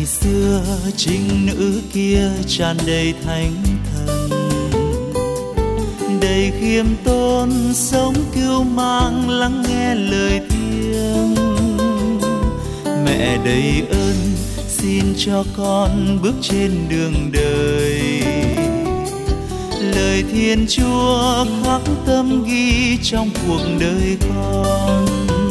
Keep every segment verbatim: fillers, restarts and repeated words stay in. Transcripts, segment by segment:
xưa trinh nữ kia tràn đầy thánh thần, đầy khiêm tốn sống kiêu mang lắng nghe lời thiêng. Mẹ đầy ơn xin cho con bước trên đường đời, lời Thiên Chúa khắc tâm ghi trong cuộc đời con.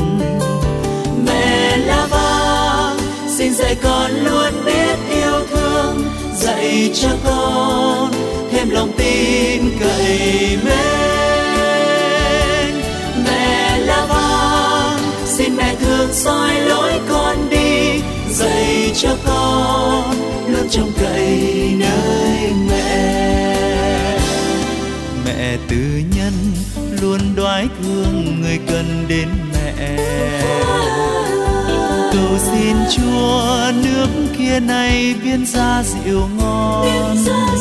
Mẹ là vang xin dạy con luôn biết yêu thương, dạy cho con thêm lòng tin cậy mến. Mẹ là vang xin mẹ thương soi lối con đi, dạy cho con luôn trông cậy nơi mẹ. Mẹ tư nhân luôn đoái thương người cần đến mẹ, cầu xin Chúa nước kia này biến ra rượu ngon.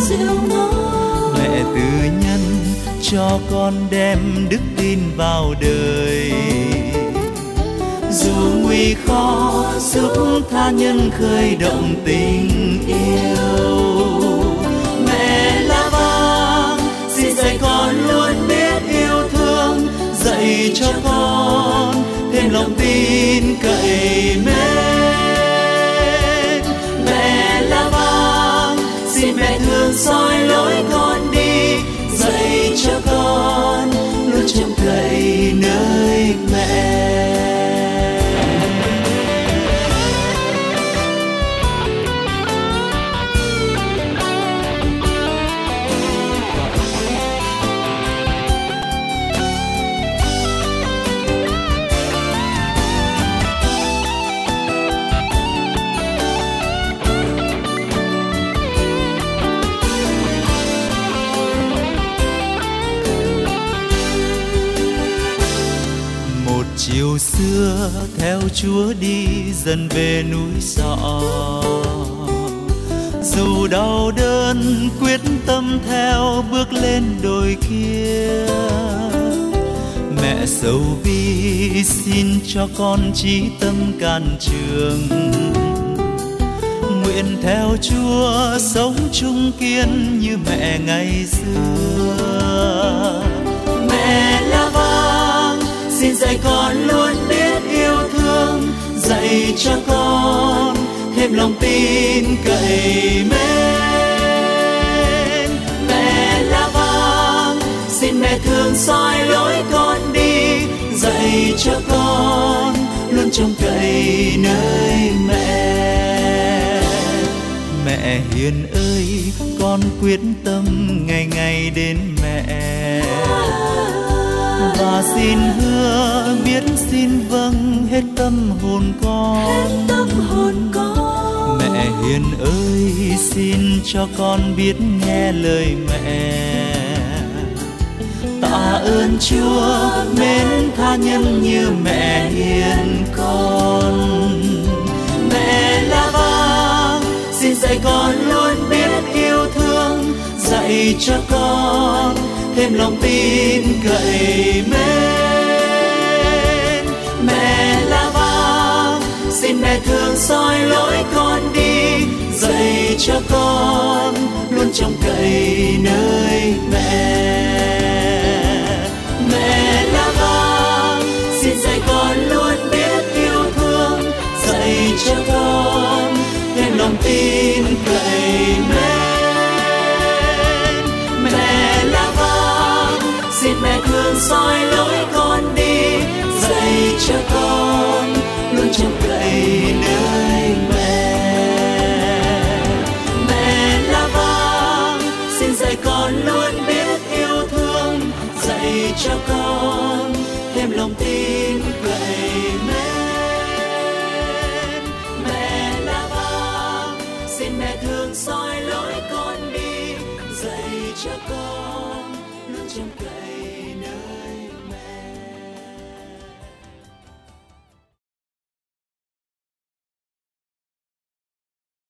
Mẹ tư nhân cho con đem đức tin vào đời, dù nguy khó giúp tha nhân khơi động tình yêu. Mẹ là vang xin dạy con luôn biết yêu thương, dạy cho con thêm lòng tin cậy mến. Mẹ là vang xin mẹ thương soi lối con đi, dạy cho con luôn trông cậy nơi mẹ. Chiều xưa theo Chúa đi dần về núi Sọ, dù đau đớn quyết tâm theo bước lên đồi kia. Mẹ sầu bi xin cho con chí tâm can trường, nguyện theo Chúa sống chung kiên như mẹ ngày xưa. Mẹ là vang xin dạy con luôn biết yêu thương, dạy cho con thêm lòng tin cậy mến. Mẹ là vang xin mẹ thương soi lối con đi, dạy cho con luôn trông cậy nơi mẹ. Mẹ hiền ơi con quyết tâm ngày ngày đến mẹ, và xin hứa biết xin vâng hết tâm hồn con. Hết tâm hồn con. Mẹ hiền ơi xin cho con biết nghe lời mẹ, tạ ơn Chúa mến tha nhân như mẹ hiền con. Mẹ là vang xin dạy con luôn biết yêu thương, dạy cho con thêm lòng tin cậy mến. Mẹ là vang xin mẹ thương soi lối con đi, dạy cho con luôn trông cậy nơi mẹ. Mẹ là vang xin dạy con luôn biết yêu thương, dạy cho con thêm lòng tin cậy mến. Mẹ là vang xin mẹ thương soi lối